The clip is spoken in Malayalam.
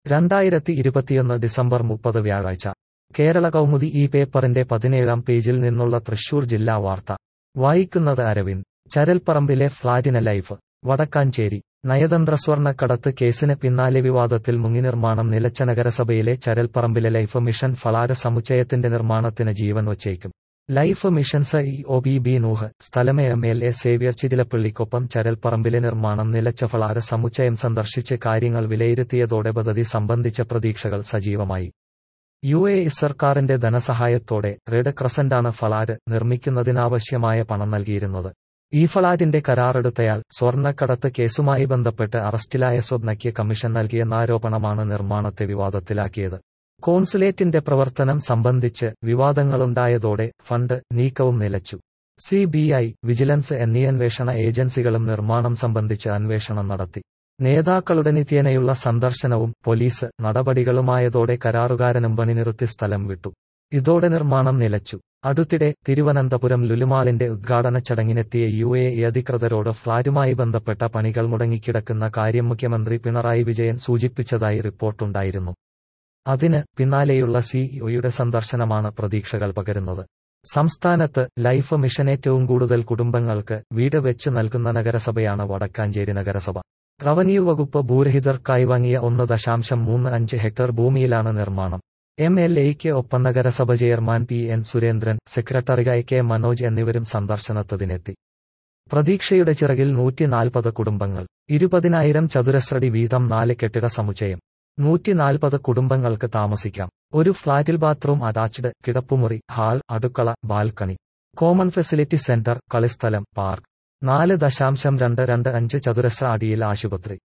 2021 ഡിസംബർ 30 വ്യാഴാഴ്ച കേരള കൗമുദി ഈ പേപ്പറിന്റെ 17-ാം പേജിൽ നിന്നുള്ള തൃശൂർ ജില്ലാ വാർത്ത വായിക്കുന്നത് അരവിന്ദ്. ചരൽപ്പറമ്പിലെ ഫ്ളാറ്റിന് ലൈഫ്. വടക്കാഞ്ചേരി നയതന്ത്ര സ്വർണ്ണക്കടത്ത് കേസിന് പിന്നാലെ വിവാദത്തിൽ മുങ്ങി നിർമ്മാണം നിലച്ച നഗരസഭയിലെ ചരൽപ്പറമ്പിലെ ലൈഫ് മിഷൻ ഫ്ളാറ്റ് സമുച്ചയത്തിന്റെ നിർമ്മാണത്തിന് ജീവൻ വച്ചേക്കും. Life mission CEO B Nooh, സ്ഥലം MLA സേവ്യർ ചിതിലപ്പള്ളിക്കൊപ്പം ചരൽപ്പറമ്പിലെ നിർമ്മാണം നിലച്ച ഫ്ളാറ്റ് സമുച്ചയം സന്ദർശിച്ച് കാര്യങ്ങൾ വിലയിരുത്തിയതോടെ പദ്ധതി സംബന്ധിച്ച പ്രതീക്ഷകൾ സജീവമായി. UAE സർക്കാരിന്റെ ധനസഹായത്തോടെ റെഡ് ക്രസന്റാണ് ഫ്ളാറ്റ് നിർമ്മിക്കുന്നതിനാവശ്യമായ പണം നൽകിയിരുന്നത്. ഈ ഫ്ളാറ്റിന്റെ കരാറെടുത്തയാൾ സ്വർണ്ണക്കടത്ത് കേസുമായി ബന്ധപ്പെട്ട് അറസ്റ്റിലായ സ്വപ്നയ്ക്ക് കമ്മീഷൻ നൽകിയെന്ന ആരോപണമാണ് നിർമ്മാണത്തെ വിവാദത്തിലാക്കിയത്. കോൺസുലേറ്റിന്റെ പ്രവർത്തനം സംബന്ധിച്ച് വിവാദങ്ങളുണ്ടായതോടെ ഫണ്ട് നീക്കവും നിലച്ചു. CBI, വിജിലൻസ് എന്നീ അന്വേഷണ ഏജൻസികളും നിർമ്മാണം സംബന്ധിച്ച് അന്വേഷണം നടത്തി. നേതാക്കളുടെ നിത്യേനയുള്ള സന്ദർശനവും പോലീസ് നടപടികളുമായതോടെ കരാറുകാരനും പണി നിർത്തി സ്ഥലം വിട്ടു. ഇതോടെ നിർമ്മാണം നിലച്ചു. അടുത്തിടെ തിരുവനന്തപുരം ലുലുമാളിന്റെ ഉദ്ഘാടന ചടങ്ങിനെത്തിയ UAE അധികൃതരോട് ഫ്ളാറ്റുമായി ബന്ധപ്പെട്ട പണികൾ മുടങ്ങിക്കിടക്കുന്ന കാര്യം മുഖ്യമന്ത്രി പിണറായി വിജയൻ സൂചിപ്പിച്ചതായി റിപ്പോർട്ടുണ്ടായിരുന്നു. അതിന് പിന്നാലെയുള്ള CEOയുടെ സന്ദർശനമാണ് പ്രതീക്ഷകൾ പകരുന്നത്. സംസ്ഥാനത്ത് ലൈഫ് മിഷൻ ഏറ്റവും കൂടുതൽ കുടുംബങ്ങൾക്ക് വീട് വെച്ച് നൽകുന്ന നഗരസഭയാണ് വടക്കാഞ്ചേരി നഗരസഭ. റവന്യൂ വകുപ്പ് ഭൂരഹിതർക്കായി വാങ്ങിയ 1.35 ഹെക്ടർ ഭൂമിയിലാണ് നിർമ്മാണം. MLAയ്ക്ക് ഒപ്പം നഗരസഭ chairman PN Surendran, secretary KK Manoj എന്നിവരും സന്ദർശനത്തിനെത്തി. പ്രതീക്ഷയുടെ ചിറകിൽ 140 കുടുംബങ്ങൾ, 20,000 ചതുരശ്രടി വീതം 4 കെട്ടിട സമുച്ചയം, 140 കുടുംബങ്ങൾക്ക് താമസിക്കാം. ഒരു ഫ്ളാറ്റിൽ ബാത്റൂം അറ്റാച്ച്ഡ്, കിടപ്പുമുറി, ഹാൾ, അടുക്കള, ബാൽക്കണി, കോമൺ ഫെസിലിറ്റി സെന്റർ, കളിസ്ഥലം, പാർക്ക്, 4.225 ചതുരശ്ര അടിയിൽ ആശുപത്രി.